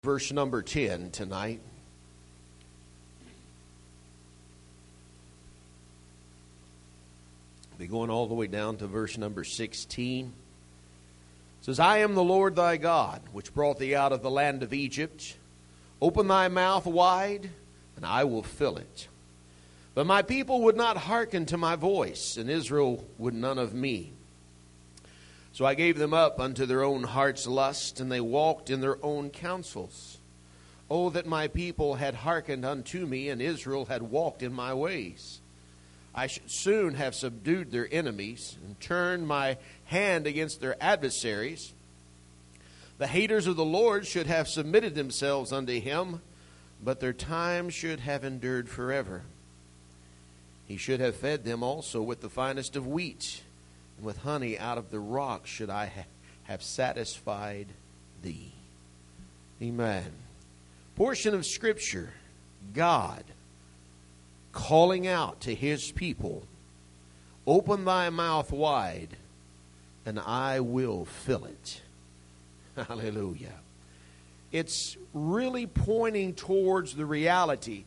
Verse number 10 tonight. Be going all the way down to verse number 16. It says, I am the Lord thy God, which brought thee out of the land of Egypt. Open thy mouth wide, and I will fill it. But my people would not hearken to my voice, and Israel would none of me. So I gave them up unto their own heart's lust, and they walked in their own counsels. Oh, that my people had hearkened unto me, and Israel had walked in my ways. I should soon have subdued their enemies, and turned my hand against their adversaries. The haters of the Lord should have submitted themselves unto him, but their time should have endured forever. He should have fed them also with the finest of wheat, and with honey out of the rock should I have satisfied thee. Amen. Portion of Scripture, God calling out to his people, open thy mouth wide, and I will fill it. Hallelujah. It's really pointing towards the reality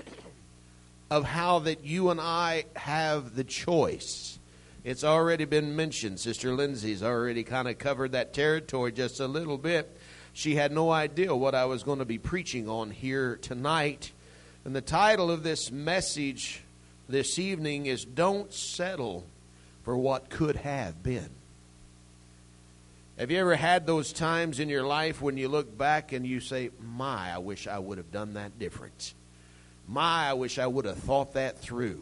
of how that you and I have the choice. It's already been mentioned. Sister Lindsay's already kind of covered that territory just a little bit. She had no idea what I was going to be preaching on here tonight. And the title of this message this evening is Don't Settle for What Could Have Been. Have you ever had those times in your life when you look back and you say, my, I wish I would have done that different. My, I wish I would have thought that through.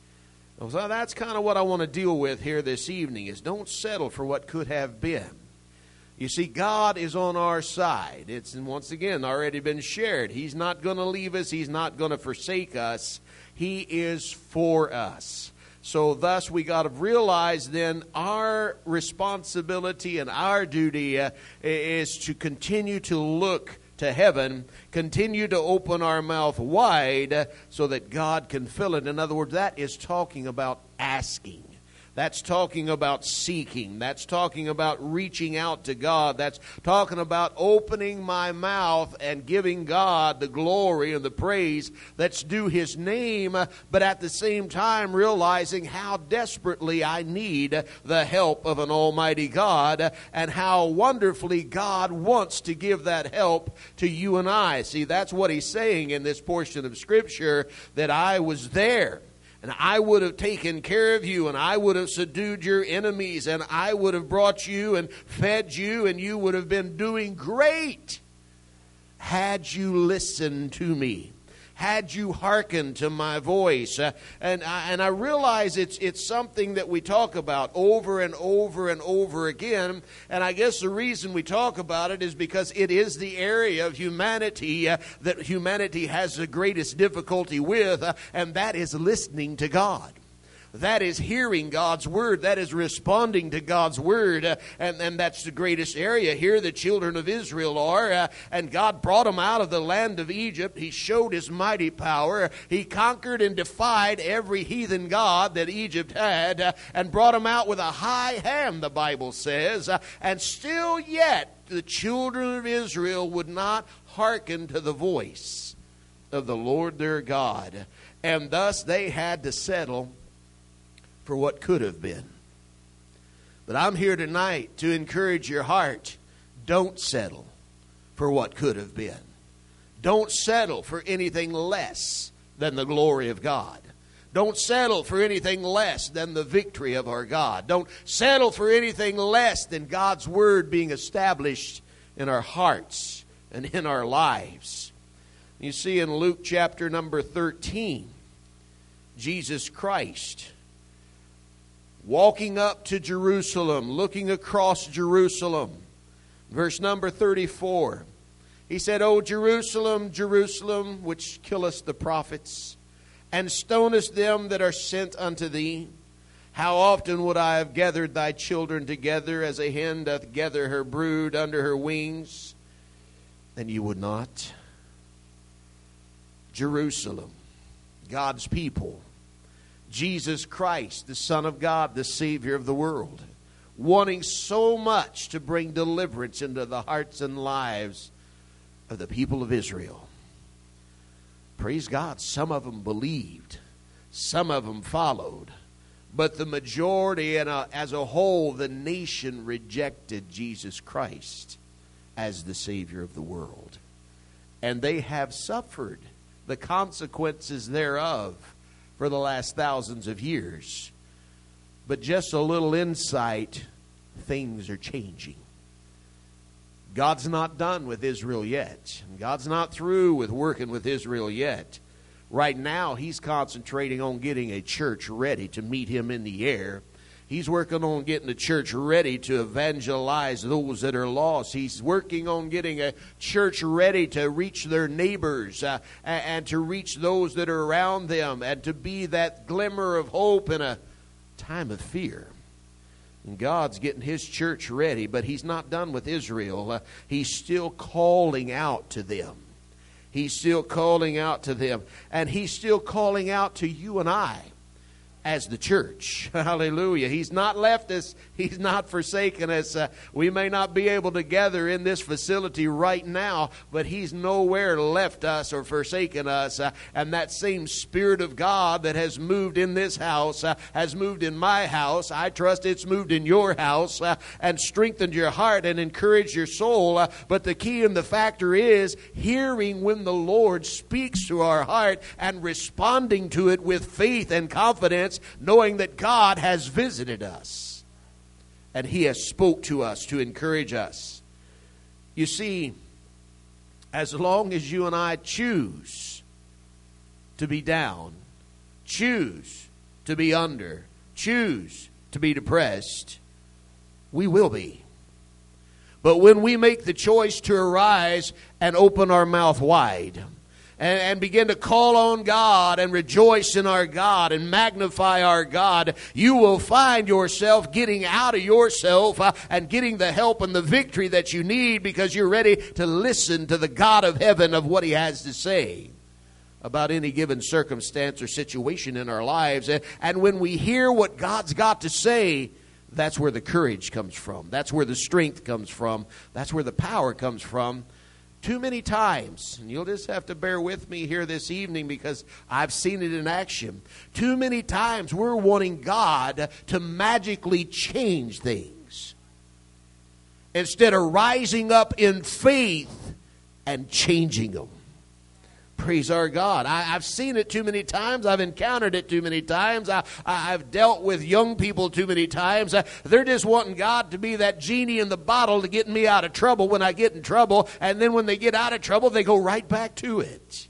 So that's kind of what I want to deal with here this evening, is don't settle for what could have been. You see, God is on our side. It's, once again, already been shared. He's not going to leave us. He's not going to forsake us. He is for us. So thus we got to realize then our responsibility and our duty is to continue to look to heaven, continue to open our mouth wide so that God can fill it. In other words, that is talking about asking. That's talking about seeking. That's talking about reaching out to God. That's talking about opening my mouth and giving God the glory and the praise that's due his name, but at the same time realizing how desperately I need the help of an almighty God and how wonderfully God wants to give that help to you and I. See, that's what he's saying in this portion of Scripture, that I was there. And I would have taken care of you, and I would have subdued your enemies, and I would have brought you and fed you, and you would have been doing great had you listened to me, had you hearkened to my voice. And I realize it's something that we talk about over and over and over again. And I guess the reason we talk about it is because it is the area of humanity that humanity has the greatest difficulty with, and that is listening to God. That is hearing God's word. That is responding to God's word. And that's the greatest area. Here the children of Israel are. And God brought them out of the land of Egypt. He showed his mighty power. He conquered and defied every heathen god that Egypt had. And brought them out with a high hand, the Bible says. And still yet the children of Israel would not hearken to the voice of the Lord their God. And thus they had to settle for what could have been. But I'm here tonight to encourage your heart. Don't settle for what could have been. Don't settle for anything less than the glory of God. Don't settle for anything less than the victory of our God. Don't settle for anything less than God's word being established in our hearts and in our lives. You see in Luke chapter number 13, Jesus Christ walking up to Jerusalem, looking across Jerusalem. Verse number 34. He said, O Jerusalem, Jerusalem, which killest the prophets, and stonest them that are sent unto thee, how often would I have gathered thy children together, as a hen doth gather her brood under her wings, and you would not. Jerusalem, God's people, Jesus Christ, the Son of God, the Savior of the world, wanting so much to bring deliverance into the hearts and lives of the people of Israel. Praise God, some of them believed, some of them followed, but the majority and as a whole, the nation rejected Jesus Christ as the Savior of the world. And they have suffered the consequences thereof for the last thousands of years. But just a little insight, things are changing. God's not done with Israel yet. God's not through with working with Israel yet. Right now, He's concentrating on getting a church ready to meet Him in the air. He's working on getting the church ready to evangelize those that are lost. He's working on getting a church ready to reach their neighbors and to reach those that are around them and to be that glimmer of hope in a time of fear. And God's getting His church ready, but He's not done with Israel. He's still calling out to them. He's still calling out to them. And He's still calling out to you and I as the church. Hallelujah. He's not left us. He's not forsaken us. We may not be able to gather in this facility right now, but He's nowhere left us or forsaken us. And that same Spirit of God that has moved in this house, has moved in my house. I trust it's moved in your house and strengthened your heart and encouraged your soul. But the key and the factor is hearing when the Lord speaks to our heart and responding to it with faith and confidence, knowing that God has visited us and He has spoke to us to encourage us. You see, as long as you and I choose to be down, choose to be under, choose to be depressed, we will be. But when we make the choice to arise and open our mouth wide and begin to call on God and rejoice in our God and magnify our God, you will find yourself getting out of yourself and getting the help and the victory that you need, because you're ready to listen to the God of heaven of what He has to say about any given circumstance or situation in our lives. And when we hear what God's got to say, that's where the courage comes from. That's where the strength comes from. That's where the power comes from. Too many times, and you'll just have to bear with me here this evening because I've seen it in action. Too many times we're wanting God to magically change things instead of rising up in faith and changing them. Praise our God. I've seen it too many times. I've encountered it too many times. I've dealt with young people too many times. They're just wanting God to be that genie in the bottle to get me out of trouble when I get in trouble. And then when they get out of trouble, they go right back to it.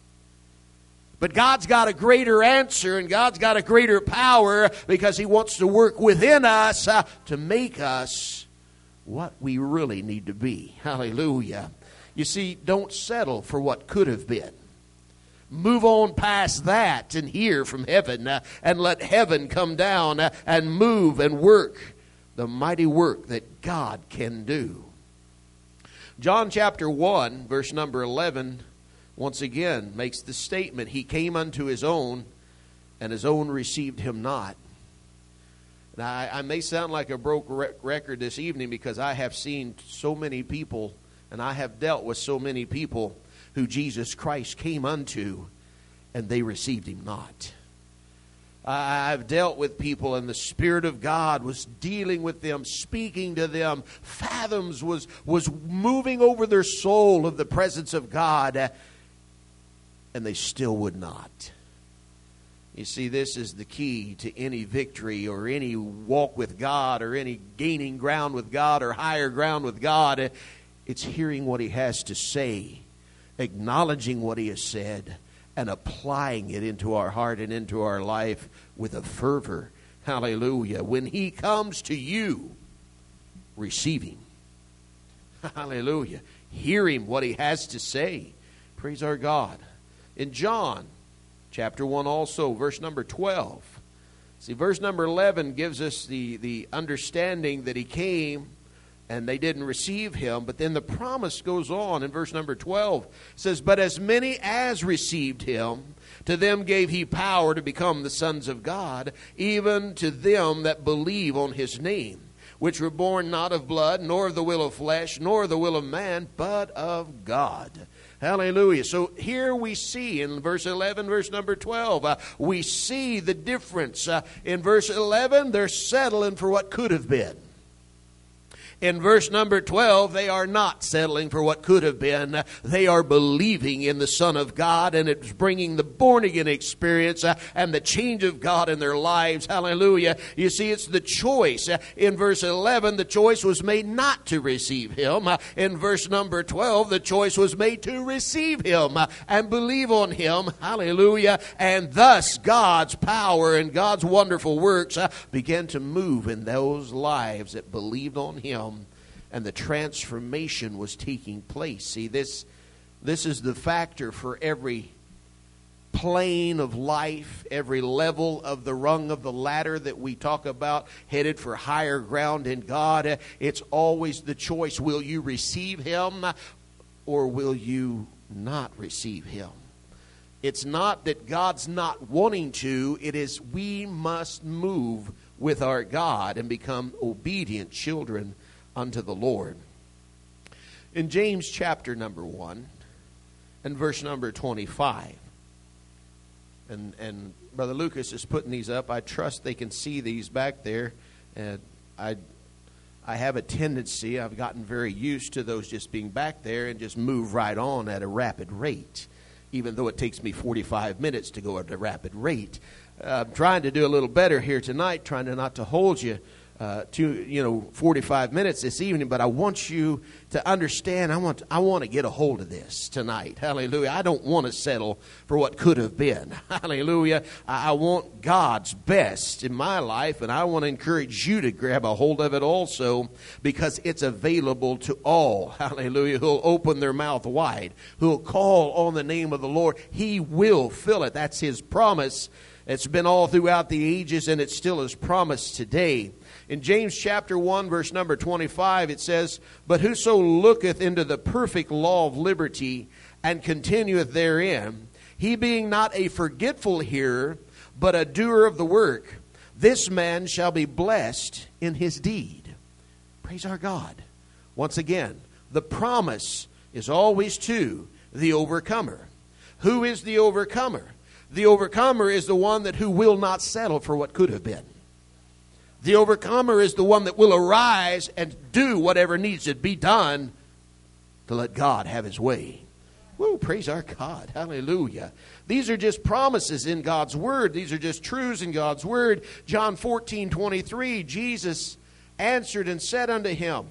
But God's got a greater answer, and God's got a greater power, because He wants to work within us to make us what we really need to be. Hallelujah. You see, don't settle for what could have been. Move on past that and hear from heaven, and let heaven come down and move and work the mighty work that God can do. John chapter 1, verse number 11, once again makes the statement, He came unto His own, and His own received Him not. Now, I may sound like a broke record this evening, because I have seen so many people, and I have dealt with so many people who Jesus Christ came unto, and they received Him not. I've dealt with people, and the Spirit of God was dealing with them, speaking to them. Fathoms was moving over their soul of the presence of God, and they still would not. You see, this is the key to any victory or any walk with God or any gaining ground with God or higher ground with God. It's hearing what He has to say, acknowledging what He has said, and applying it into our heart and into our life with a fervor. Hallelujah. When He comes to you, receive Him. Hallelujah. Hear Him, what He has to say. Praise our God. In John chapter 1 also, verse number 12. See, verse number 11 gives us the understanding that He came and they didn't receive Him. But then the promise goes on in verse number 12. It says, but as many as received Him, to them gave He power to become the sons of God, even to them that believe on His name, which were born not of blood, nor of the will of flesh, nor of the will of man, but of God. Hallelujah. So here we see in verse 11, verse number 12, we see the difference. In verse 11, they're settling for what could have been. In verse number 12, they are not settling for what could have been. They are believing in the Son of God, and it's bringing the born-again experience and the change of God in their lives. Hallelujah. You see, it's the choice. In verse 11, the choice was made not to receive Him. In verse number 12, the choice was made to receive Him and believe on Him. Hallelujah. And thus, God's power and God's wonderful works began to move in those lives that believed on Him. And the transformation was taking place. See, this is the factor for every plane of life, every level of the rung of the ladder that we talk about, headed for higher ground in God. It's always the choice, will you receive Him or will you not receive Him? It's not that God's not wanting to, it is we must move with our God and become obedient children unto the Lord. In James chapter number 1 and verse number 25, and Brother Lucas is putting these up. I trust they can see these back there. And I have a tendency, I've gotten very used to those just being back there and just move right on at a rapid rate, even though it takes me 45 minutes to go at a rapid rate. I'm trying to do a little better here tonight, trying to not to hold you to 45 minutes this evening, but I want you to understand. I want to get a hold of this tonight. Hallelujah! I don't want to settle for what could have been. Hallelujah! I want God's best in my life, and I want to encourage you to grab a hold of it also, because it's available to all. Hallelujah! Who'll open their mouth wide, who'll call on the name of the Lord, He will fill it. That's His promise. It's been all throughout the ages, and it's still His promise today. In James chapter 1, verse number 25, it says, "But whoso looketh into the perfect law of liberty, and continueth therein, he being not a forgetful hearer, but a doer of the work, this man shall be blessed in his deed." Praise our God. Once again, the promise is always to the overcomer. Who is the overcomer? The overcomer is the one who will not settle for what could have been. The overcomer is the one that will arise and do whatever needs to be done to let God have His way. Woo, praise our God. Hallelujah. These are just promises in God's Word. These are just truths in God's Word. John 14:23, Jesus answered and said unto him,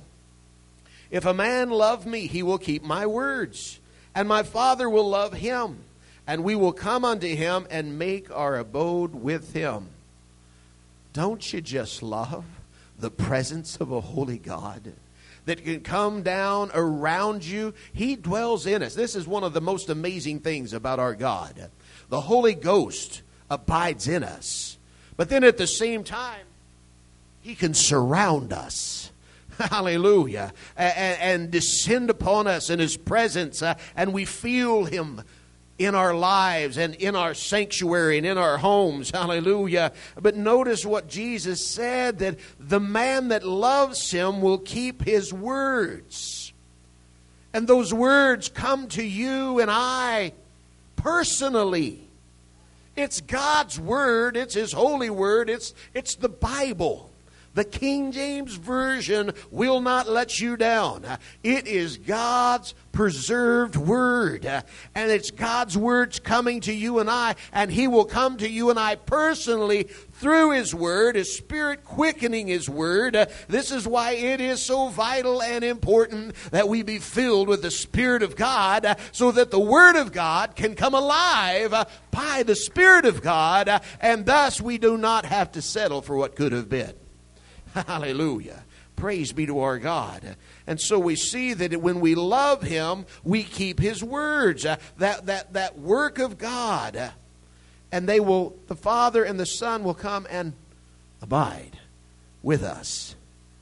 "If a man love me, he will keep my words, and my Father will love him, and we will come unto him and make our abode with him." Don't you just love the presence of a holy God that can come down around you? He dwells in us. This is one of the most amazing things about our God. The Holy Ghost abides in us. But then at the same time, He can surround us. Hallelujah. And descend upon us in His presence. And we feel Him in our lives and in our sanctuary and in our homes. Hallelujah. But notice what Jesus said, that the man that loves Him will keep His words. And those words come to you and I personally. It's God's Word. It's His holy Word. It's the Bible. The King James Version will not let you down. It is God's preserved Word. And it's God's words coming to you and I. And He will come to you and I personally through His Word, His Spirit quickening His Word. This is why it is so vital and important that we be filled with the Spirit of God, so that the Word of God can come alive by the Spirit of God. And thus we do not have to settle for what could have been. Hallelujah. Praise be to our God. And so we see that when we love Him, we keep His words. That work of God. And the Father and the Son will come and abide with us.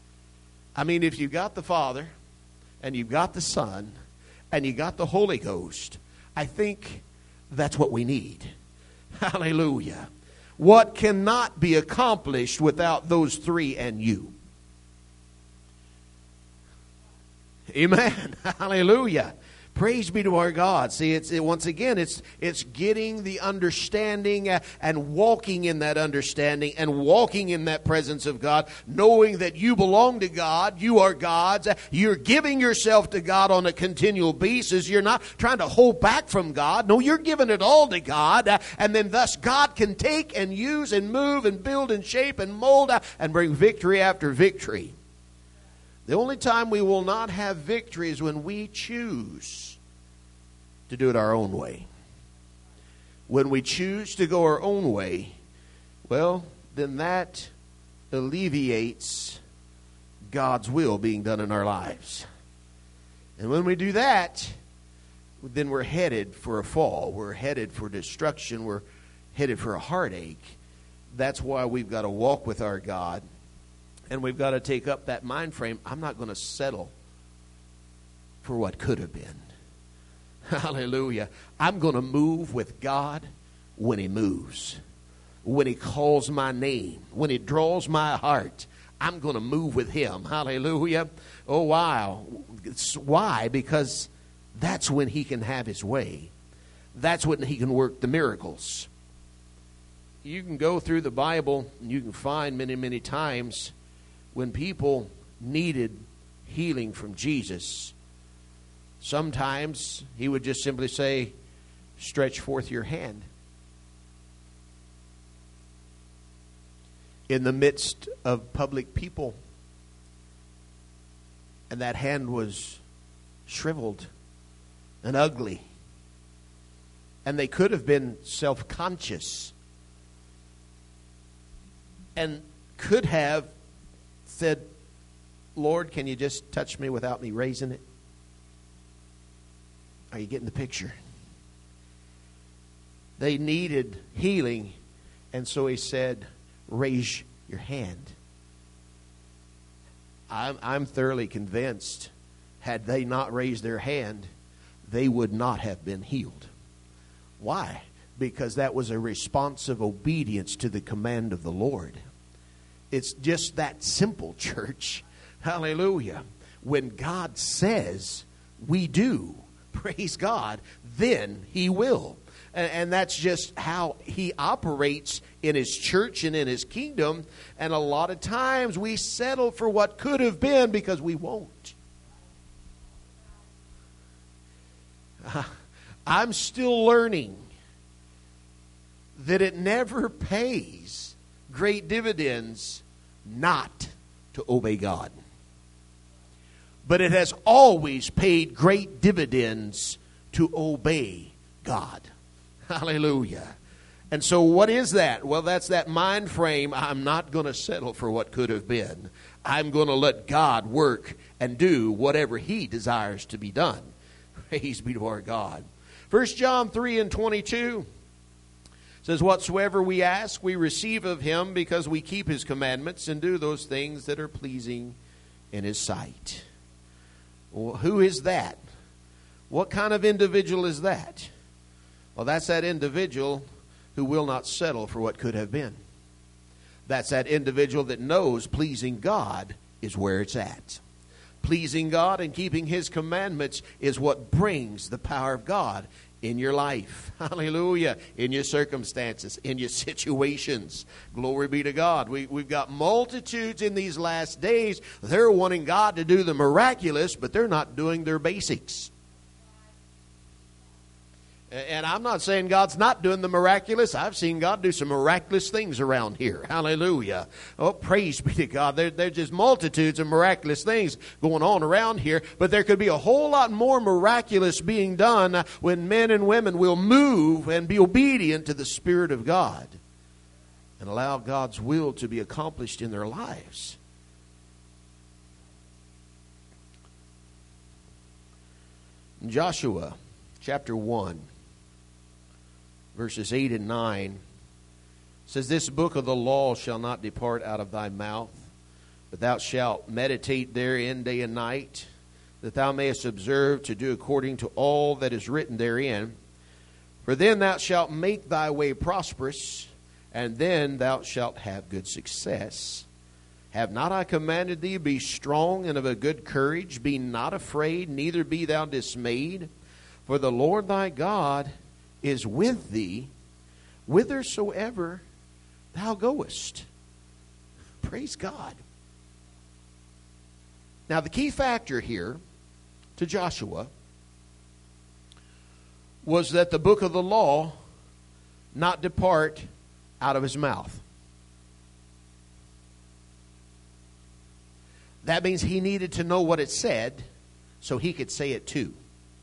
I mean, if you've got the Father, and you've got the Son, and you got the Holy Ghost, I think that's what we need. Hallelujah. What cannot be accomplished without those three and you? Amen. Hallelujah. Praise be to our God. See, once again, it's getting the understanding and walking in that understanding and walking in that presence of God, knowing that you belong to God, you are God's, you're giving yourself to God on a continual basis. You're not trying to hold back from God. No, you're giving it all to God, and then thus God can take and use and move and build and shape and mold and bring victory after victory. The only time we will not have victory is when we choose to do it our own way. When we choose to go our own way, well, then that alleviates God's will being done in our lives. And when we do that, then we're headed for a fall. We're headed for destruction. We're headed for a heartache. That's why we've got to walk with our God. And we've got to take up that mind frame. I'm not going to settle for what could have been. Hallelujah. I'm going to move with God when He moves. When He calls my name. When He draws my heart. I'm going to move with Him. Hallelujah. Oh, wow. Why? Because that's when He can have His way. That's when He can work the miracles. You can go through the Bible and you can find many, many times when people needed healing from Jesus. Sometimes He would just simply say, stretch forth your hand. In the midst of public people, and that hand was shriveled and ugly. And they could have been self-conscious and could have said, Lord, can you just touch me without me raising it? Are you getting the picture? They needed healing, and so He said, raise your hand. I'm thoroughly convinced, had they not raised their hand, they would not have been healed. Why? Because that was a response of obedience to the command of the Lord. It's just that simple, church. Hallelujah. When God says we do, praise God, then He will. And that's just how He operates in His church and in His kingdom. And a lot of times we settle for what could have been because we won't. I'm still learning that it never pays great dividends not to obey God. But it has always paid great dividends to obey God. Hallelujah. And so what is that? Well, that's that mind frame. I'm not going to settle for what could have been. I'm going to let God work and do whatever He desires to be done. Praise be to our God. 1 John 3:22 says, whatsoever we ask, we receive of Him, because we keep His commandments and do those things that are pleasing in His sight. Well, who is that? What kind of individual is that? Well, that's that individual who will not settle for what could have been. That's that individual that knows pleasing God is where it's at. Pleasing God and keeping His commandments is what brings the power of God in your life. Hallelujah. In your circumstances, in your situations. Glory be to God. We've got multitudes in these last days. They're wanting God to do the miraculous, but they're not doing their basics. And I'm not saying God's not doing the miraculous. I've seen God do some miraculous things around here. Hallelujah. Oh, praise be to God. There's just multitudes of miraculous things going on around here. But there could be a whole lot more miraculous being done when men and women will move and be obedient to the Spirit of God and allow God's will to be accomplished in their lives. In Joshua chapter 1. Verses 8 and 9 says, this book of the law shall not depart out of thy mouth, but thou shalt meditate therein day and night, that thou mayest observe to do according to all that is written therein. For then thou shalt make thy way prosperous, and then thou shalt have good success. Have not I commanded thee, be strong and of a good courage, be not afraid, neither be thou dismayed. For the Lord thy God is with thee whithersoever thou goest. Praise God. Now, the key factor here to Joshua was that the book of the law not depart out of his mouth. That means he needed to know what it said so he could say it too.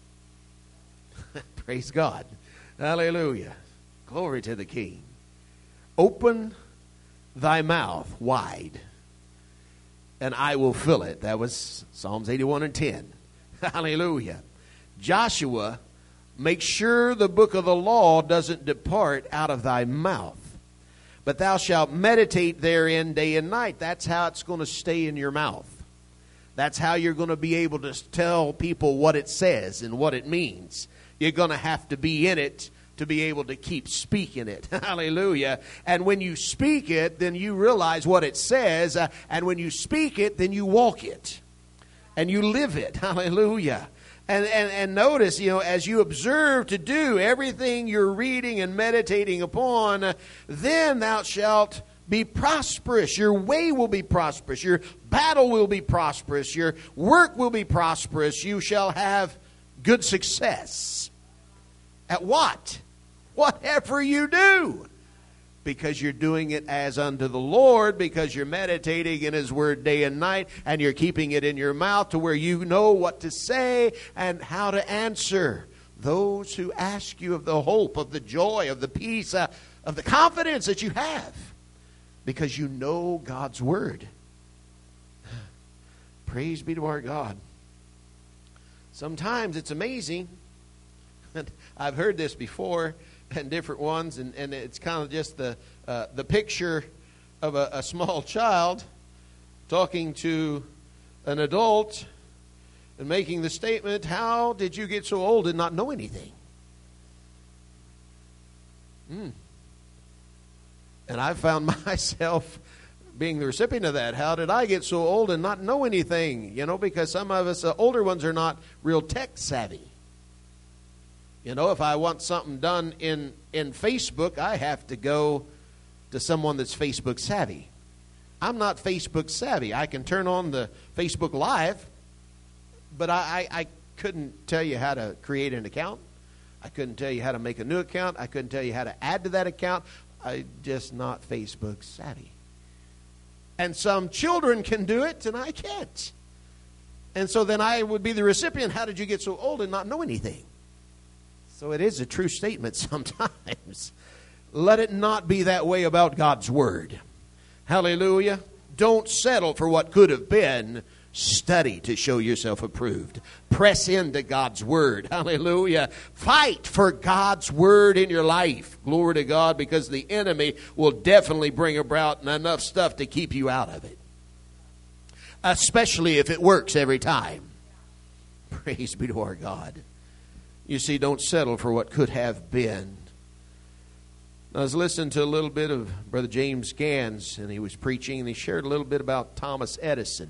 Praise God. Hallelujah. Glory to the King. Open thy mouth wide, and I will fill it. That was Psalms 81:10. Hallelujah. Joshua, make sure the book of the law doesn't depart out of thy mouth, but thou shalt meditate therein day and night. That's how it's going to stay in your mouth. That's how you're going to be able to tell people what it says and what it means. You're going to have to be in it to be able to keep speaking it. Hallelujah. And when you speak it, then you realize what it says. And when you speak it, then you walk it. And you live it. Hallelujah. And notice, as you observe to do everything you're reading and meditating upon, then thou shalt be prosperous. Your way will be prosperous. Your battle will be prosperous. Your work will be prosperous. You shall have good success. At what? Whatever you do. Because you're doing it as unto the Lord, because you're meditating in His Word day and night, and you're keeping it in your mouth to where you know what to say and how to answer those who ask you of the hope, of the joy, of the peace, of the confidence that you have. Because you know God's Word. Praise be to our God. Sometimes it's amazing. And I've heard this before in different ones, and it's kind of just the picture of a small child talking to an adult and making the statement, how did you get so old and not know anything? And I've found myself being the recipient of that. How did I get so old and not know anything? Because some of us older ones are not real tech savvy. If I want something done in Facebook, I have to go to someone that's Facebook savvy. I'm not Facebook savvy. I can turn on the Facebook Live, but I couldn't tell you how to create an account. I couldn't tell you how to make a new account. I couldn't tell you how to add to that account. I'm just not Facebook savvy. And some children can do it, and I can't. And so then I would be the recipient. How did you get so old and not know anything? So it is a true statement sometimes. Let it not be that way about God's Word. Hallelujah. Don't settle for what could have been. Study to show yourself approved. Press into God's Word. Hallelujah. Fight for God's Word in your life. Glory to God, because the enemy will definitely bring about enough stuff to keep you out of it. Especially if it works every time. Praise be to our God. You see, don't settle for what could have been. I was listening to a little bit of Brother James Gans, and he was preaching, and he shared a little bit about Thomas Edison.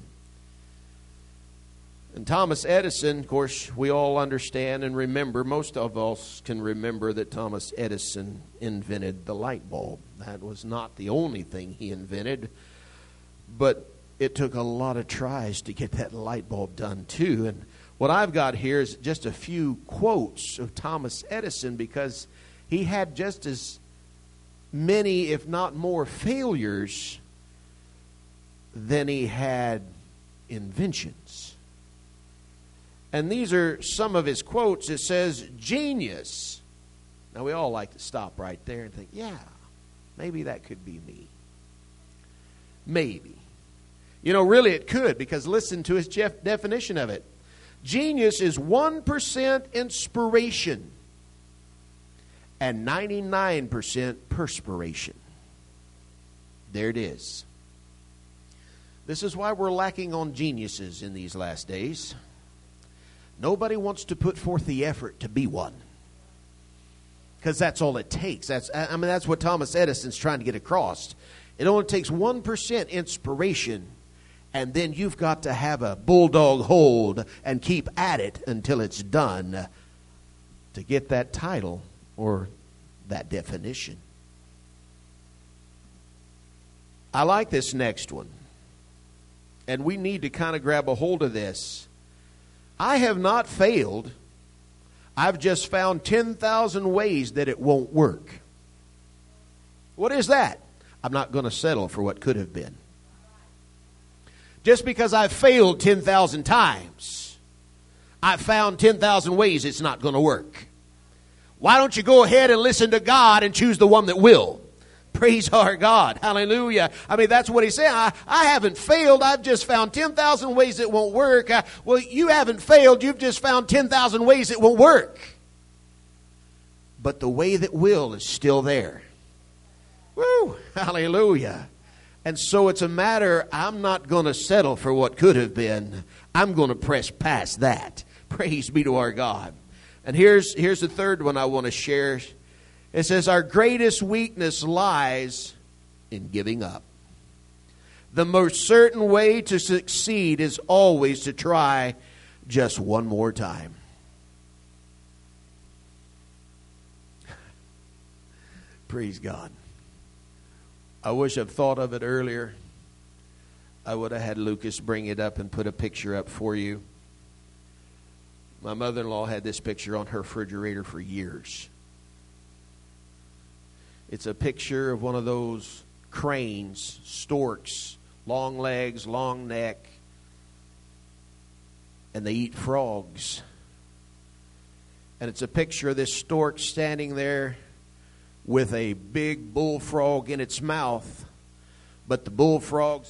And Thomas Edison, of course, we all understand and remember, most of us can remember that Thomas Edison invented the light bulb. That was not the only thing he invented, but it took a lot of tries to get that light bulb done too. And what I've got here is just a few quotes of Thomas Edison, because he had just as many, if not more, failures than he had inventions. And these are some of his quotes. It says, genius. Now, we all like to stop right there and think, yeah, maybe that could be me. Maybe. Really it could, because listen to his definition of it. Genius is 1% inspiration and 99% perspiration. There it is. This is why we're lacking on geniuses in these last days. Nobody wants to put forth the effort to be one, because that's all it takes. That's what Thomas Edison's trying to get across. It only takes 1% inspiration, and then you've got to have a bulldog hold and keep at it until it's done. to get that title or that definition. I like this next one. And we need to kind of grab a hold of this. I have not failed. I've just found 10,000 ways that it won't work. What is that? I'm not going to settle for what could have been. Just because I've failed 10,000 times, I've found 10,000 ways it's not going to work. Why don't you go ahead and listen to God and choose the one that will? Praise our God. Hallelujah. I mean, that's what he's saying. I haven't failed. I've just found 10,000 ways it won't work. Well, you haven't failed. You've just found 10,000 ways it won't work. But the way that will is still there. Woo! Hallelujah. And so it's a matter, I'm not going to settle for what could have been. I'm going to press past that. Praise be to our God. And here's the third one I want to share. It says, our greatest weakness lies in giving up. The most certain way to succeed is always to try just one more time. Praise God. I wish I'd thought of it earlier. I would have had Lucas bring it up and put a picture up for you. My mother-in-law had this picture on her refrigerator for years. It's a picture of one of those cranes, storks, long legs, long neck, and they eat frogs. And it's a picture of this stork standing there with a big bullfrog in its mouth, but the bullfrog's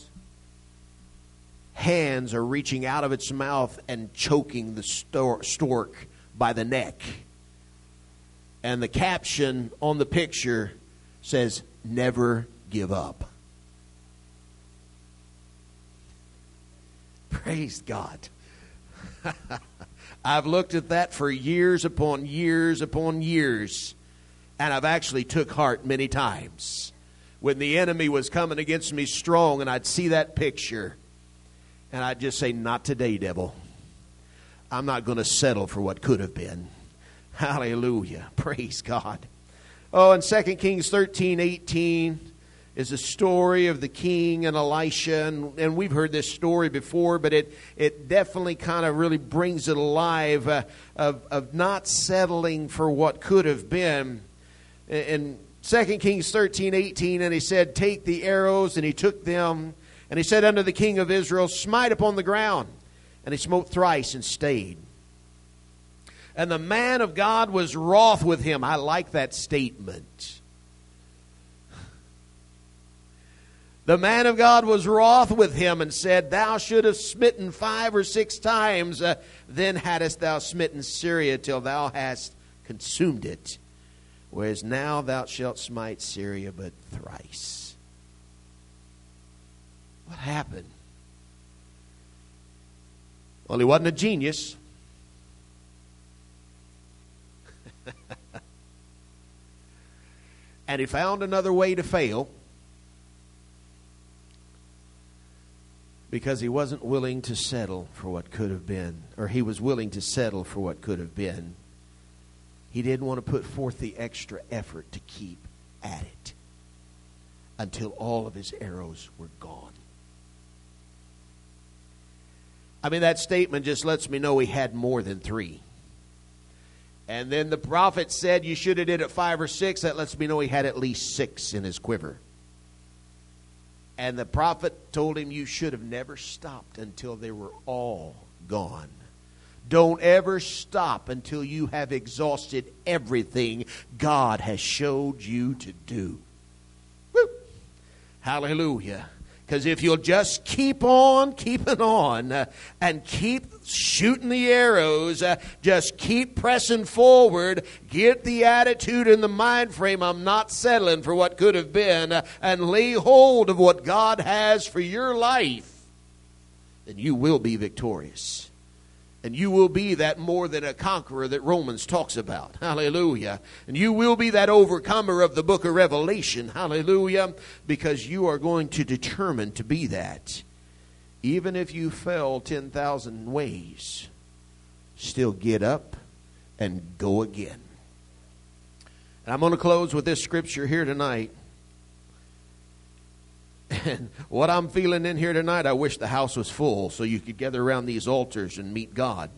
hands are reaching out of its mouth and choking the stork by the neck. And the caption on the picture says, never give up. Praise God. I've looked at that for years upon years upon years. And I've actually took heart many times. When the enemy was coming against me strong and I'd see that picture. And I'd just say, not today, devil. I'm not going to settle for what could have been. Hallelujah. Praise God. Oh, and 2 Kings 13:18 is a story of the king and Elisha. And we've heard this story before, but it definitely kind of really brings it alive of not settling for what could have been. In 2 Kings 13:18, and he said, take the arrows, and he took them. And he said unto the king of Israel, smite upon the ground. And he smote thrice and stayed. And the man of God was wroth with him. I like that statement. The man of God was wroth with him and said, thou should have smitten 5 or 6 times. Then hadst thou smitten Syria till thou hast consumed it. Whereas now thou shalt smite Syria but thrice. What happened? Well, he wasn't a genius. And he found another way to fail because he wasn't willing to settle for what could have been, or he was willing to settle for what could have been. He didn't want to put forth the extra effort to keep at it until all of his arrows were gone. I mean, that statement just lets me know he had more than 3. And then the prophet said you should have did it 5 or 6. That lets me know he had at least 6 in his quiver. And the prophet told him you should have never stopped until they were all gone. Don't ever stop until you have exhausted everything God has showed you to do. Woo. Hallelujah. Because if you'll just keep on keeping on and keep shooting the arrows, just keep pressing forward, get the attitude and the mind frame, I'm not settling for what could have been, and lay hold of what God has for your life, then you will be victorious. And you will be that more than a conqueror that Romans talks about. Hallelujah. And you will be that overcomer of the book of Revelation. Hallelujah. Because you are going to determine to be that. Even if you fell 10,000 ways, still get up and go again. And I'm going to close with this scripture here tonight. And what I'm feeling in here tonight, I wish the house was full so you could gather around these altars and meet God.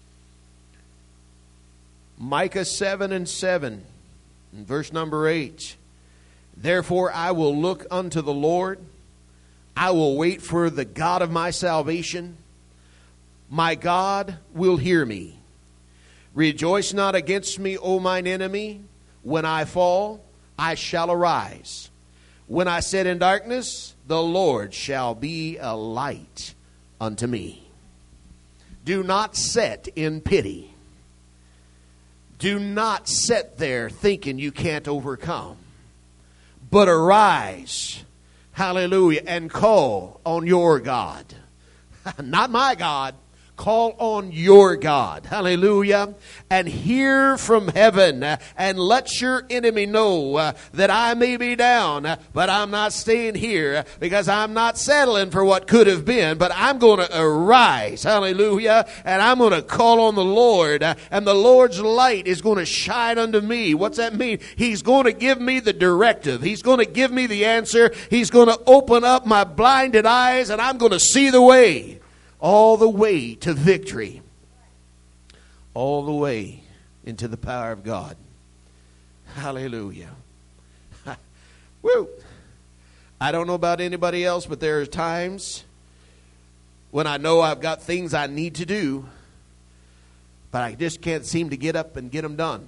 Micah 7:7, in verse number 8. Therefore I will look unto the Lord. I will wait for the God of my salvation. My God will hear me. Rejoice not against me, O mine enemy. When I fall, I shall arise. When I sit in darkness, the Lord shall be a light unto me. Do not sit in pity. Do not sit there thinking you can't overcome. But arise, hallelujah, and call on your God. Not my God. Call on your God. Hallelujah. And hear from heaven. And let your enemy know that I may be down, but I'm not staying here, because I'm not settling for what could have been, but I'm going to arise. Hallelujah. And I'm going to call on the Lord. And the Lord's light is going to shine unto me. What's that mean? He's going to give me the directive. He's going to give me the answer. He's going to open up my blinded eyes, and I'm going to see the way. All the way to victory. All the way into the power of God. Hallelujah. Woo. I don't know about anybody else, but there are times when I know I've got things I need to do, but I just can't seem to get up and get them done.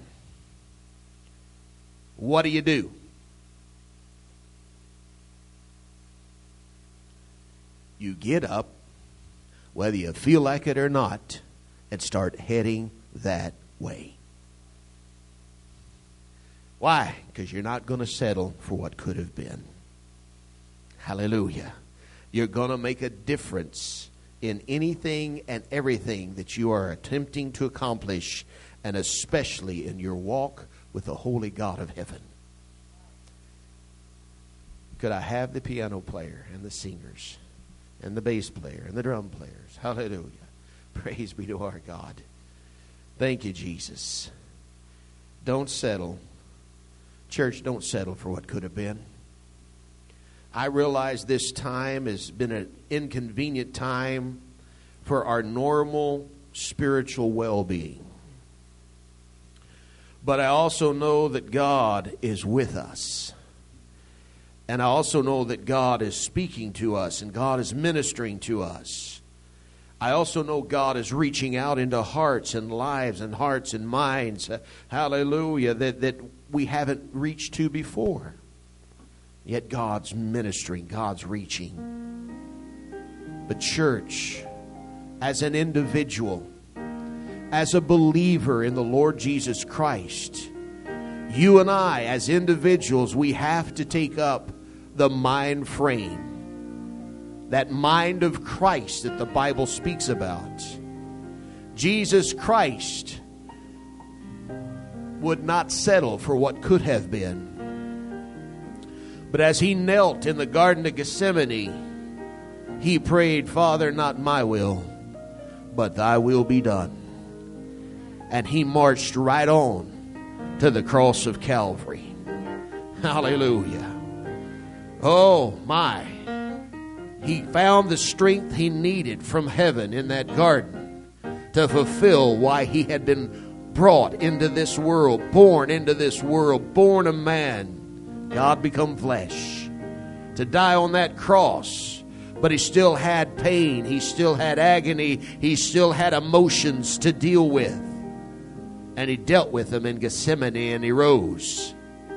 What do? You get up, whether you feel like it or not, and start heading that way. Why? Because you're not going to settle for what could have been. Hallelujah. You're going to make a difference in anything and everything that you are attempting to accomplish, and especially in your walk with the holy God of heaven. Could I have the piano player and the singers and the bass player and the drum players? Hallelujah. Praise be to our God. Thank you, Jesus. Don't settle. Church, don't settle for what could have been. I realize this time has been an inconvenient time for our normal spiritual well-being. But I also know that God is with us. And I also know that God is speaking to us and God is ministering to us. I also know God is reaching out into hearts and lives and hearts and minds, hallelujah, that we haven't reached to before. Yet God's ministering, God's reaching. But church, as an individual, as a believer in the Lord Jesus Christ, you and I, as individuals, we have to take up the mind frame. That mind of Christ that the Bible speaks about. Jesus Christ would not settle for what could have been. But as he knelt in the Garden of Gethsemane, he prayed, Father, not my will, but thy will be done. And he marched right on to the cross of Calvary. Hallelujah. Oh, my. He found the strength he needed from heaven in that garden to fulfill why he had been brought into this world, born into this world, born a man, God become flesh, to die on that cross. But he still had pain, he still had agony, he still had emotions to deal with. And he dealt with them in Gethsemane, and he rose.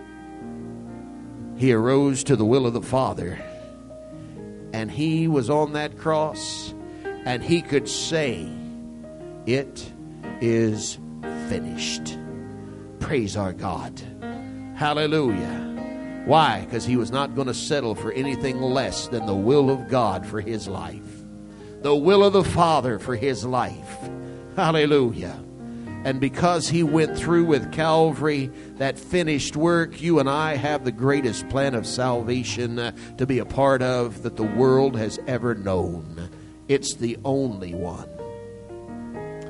He arose to the will of the Father. And he was on that cross, and he could say, it is finished. Praise our God. Hallelujah. Why? Because he was not going to settle for anything less than the will of God for his life. The will of the Father for his life. Hallelujah. And because he went through with Calvary, that finished work, you and I have the greatest plan of salvation to be a part of that the world has ever known. It's the only one.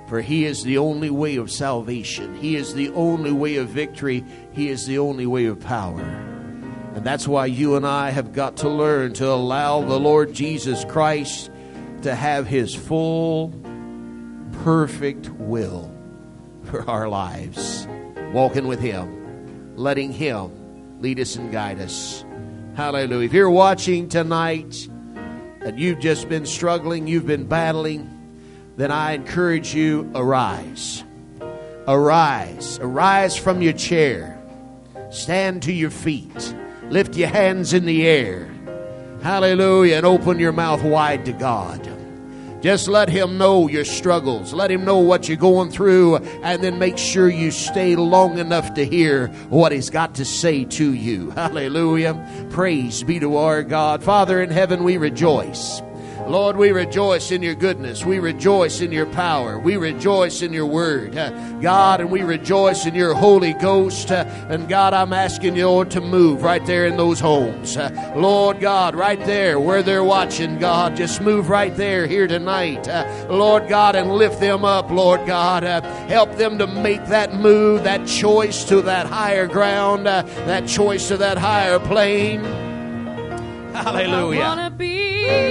For He is the only way of salvation. He is the only way of victory. He is the only way of power. And that's why you and I have got to learn to allow the Lord Jesus Christ to have His full, perfect will for our lives. Walking with Him, letting Him lead us and guide us. Hallelujah. If you're watching tonight and you've just been struggling, you've been battling, then I encourage you, arise. Arise. Arise from your chair. Stand to your feet. Lift your hands in the air. Hallelujah. And open your mouth wide to God. Just let Him know your struggles. Let Him know what you're going through. And then make sure you stay long enough to hear what He's got to say to you. Hallelujah. Praise be to our God. Father in heaven, we rejoice. Lord, we rejoice in your goodness. We rejoice in your power. We rejoice in your word, God, and we rejoice in your Holy Ghost. And God, I'm asking you, Lord, to move right there in those homes. Lord God, right there where they're watching, God, just move right there here tonight. Lord God, and lift them up, Lord God. Help them to make that move, that choice to that higher ground, that choice to that higher plane. Hallelujah.